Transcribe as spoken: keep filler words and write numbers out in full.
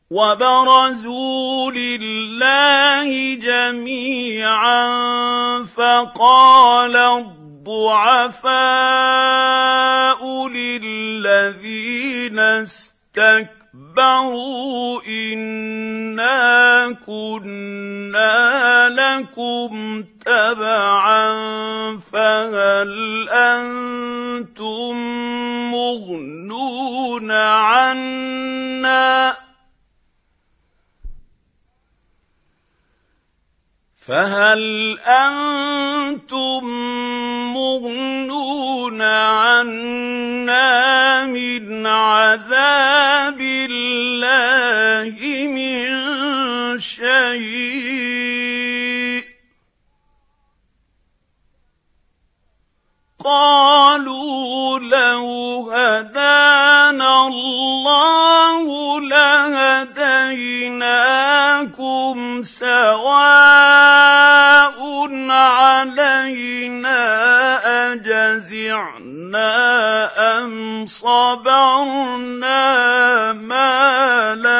وبرزوا لله جميعا فقال الضعفاء للذين استكبروا إنا كنا لكم تبعا فهل أنتم مغنون عنا فهل أنتم مغنون عنا من عذاب الله من شيء قالوا لو هدانا الله لهديناكم سواء علينا أجزعنا أم صبرنا ما لنا